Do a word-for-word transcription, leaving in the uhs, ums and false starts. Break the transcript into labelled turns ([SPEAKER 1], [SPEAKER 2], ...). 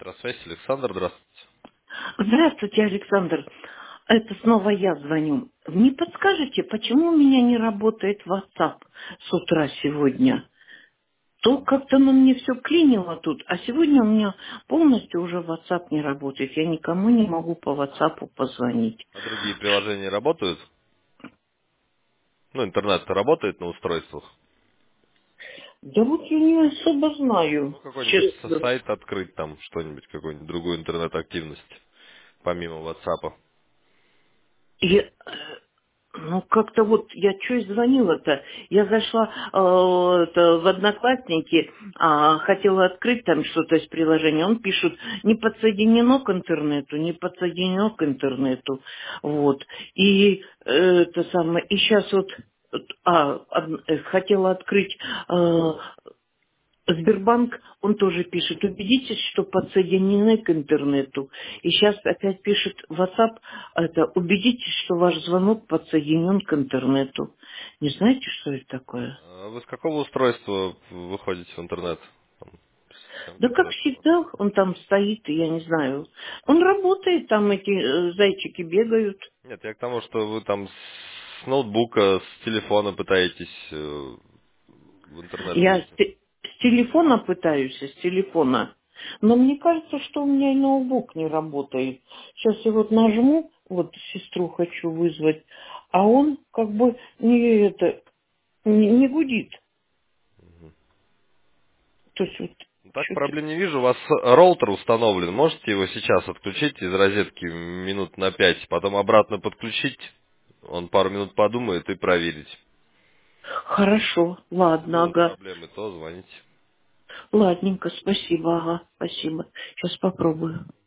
[SPEAKER 1] Связь, Александр, здравствуйте.
[SPEAKER 2] Здравствуйте, Александр. Это снова я звоню. Не подскажете, почему у меня не работает WhatsApp с утра сегодня? То как-то оно мне все клинило тут, а сегодня у меня полностью уже WhatsApp не работает. Я никому не могу по WhatsApp позвонить.
[SPEAKER 1] А другие приложения работают? Ну, интернет-то работает на устройствах.
[SPEAKER 2] Да вот я не особо знаю,
[SPEAKER 1] Ну, какой-нибудь с-
[SPEAKER 2] честно.
[SPEAKER 1] сайт открыть там, что-нибудь, какую-нибудь другую интернет-активность, помимо WhatsApp.
[SPEAKER 2] Я, э, ну, как-то вот я что и звонила-то. Я зашла э, это, в Одноклассники, а, хотела открыть там что-то из приложения. Он пишет, не подсоединено к интернету, не подсоединено к интернету. Вот. И э, это самое, и сейчас вот а, од- э, хотела открыть э, Сбербанк, он тоже пишет, убедитесь, что подсоединены к интернету. И сейчас опять пишет WhatsApp, это, убедитесь, что ваш звонок подсоединен к интернету. Не знаете, что это такое?
[SPEAKER 1] А вы с какого устройства выходите в интернет? Там, с чем
[SPEAKER 2] Да как
[SPEAKER 1] интернет
[SPEAKER 2] всегда,
[SPEAKER 1] работает?
[SPEAKER 2] он там стоит, и я не знаю. Он работает, там эти э, зайчики бегают.
[SPEAKER 1] Нет, я к тому, что вы там с ноутбука, с телефона пытаетесь э, в интернет
[SPEAKER 2] Я с,
[SPEAKER 1] выйти.
[SPEAKER 2] те- с телефона пытаюсь, с телефона. Но мне кажется, что у меня и ноутбук не работает. Сейчас я вот нажму, вот сестру хочу вызвать, а он как бы не это не, не гудит. То есть вот
[SPEAKER 1] Ну, так
[SPEAKER 2] что-то.
[SPEAKER 1] проблем не вижу. У вас роутер установлен. Можете его сейчас отключить из розетки минут на пять, потом обратно подключить. Он пару минут подумает и проверить.
[SPEAKER 2] Хорошо,
[SPEAKER 1] Если
[SPEAKER 2] ладно,
[SPEAKER 1] будут
[SPEAKER 2] ага.
[SPEAKER 1] проблемы, то звоните.
[SPEAKER 2] Ладненько, спасибо, ага, спасибо. Сейчас попробую.